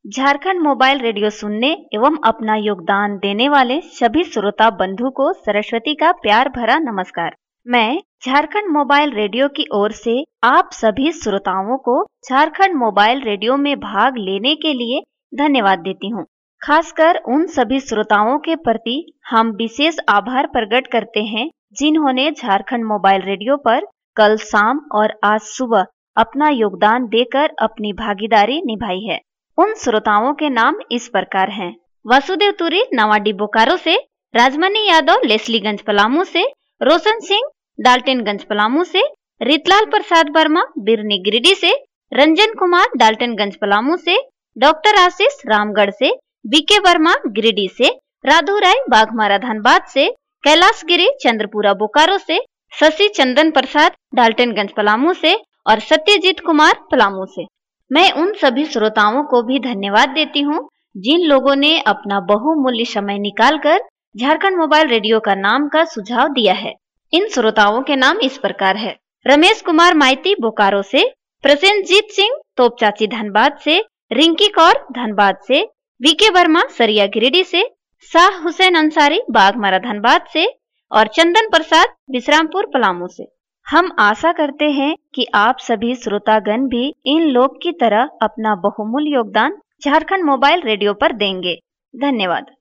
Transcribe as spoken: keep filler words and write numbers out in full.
Jharkhand mobile radio सुनने एवं अपना योगदान देने वाले सभी श्रोता बंधु को सरस्वती का प्यार भरा नमस्कार। मैं झारखंड मोबाइल रेडियो की ओर से आप सभी श्रोताओं को झारखंड मोबाइल रेडियो में भाग लेने के लिए धन्यवाद देती हूँ। खासकर उन सभी श्रोताओं के प्रति हम विशेष आभार प्रकट करते हैं जिन्होंने झारखंड मोबाइल रेडियो पर कल शाम और आज सुबह अपना योगदान देकर अपनी भागीदारी निभाई है। उन श्रोताओं के नाम इस प्रकार हैं: वासुदेव तुरी नवाडी बोकारो से, राजमणि यादव लेस्लीगंज पलामू से, रोशन सिंह डाल्टनगंज पलामू से, रितलाल प्रसाद वर्मा बिरनी गिरिडीह से, रंजन कुमार डाल्टनगंज पलामू से, डॉक्टर आशीष रामगढ़ से, बीके वर्मा गिरिडीह से, राधु राय बाघमारा धनबाद से, कैलाश गिरी चंद्रपुरा बोकारो से, शशि चंदन प्रसाद डाल्टनगंज पलामू से और सत्यजीत कुमार पलामू से। मैं उन सभी श्रोताओं को भी धन्यवाद देती हूँ जिन लोगों ने अपना बहुमूल्य समय निकालकर झारखंड मोबाइल रेडियो का नाम का सुझाव दिया है। इन श्रोताओं के नाम इस प्रकार है: रमेश कुमार माइती बोकारो से, प्रसेनजीत सिंह तोपचाची धनबाद से, रिंकी कौर धनबाद से, वीके वर्मा सरिया गिरिडीह से, शाह हुसैन अंसारी बाघमारा धनबाद से और चंदन प्रसाद विश्रामपुर पलामू से। हम आशा करते हैं कि आप सभी श्रोतागण भी इन लोग की तरह अपना बहुमूल्य योगदान झारखंड मोबाइल रेडियो पर देंगे। धन्यवाद।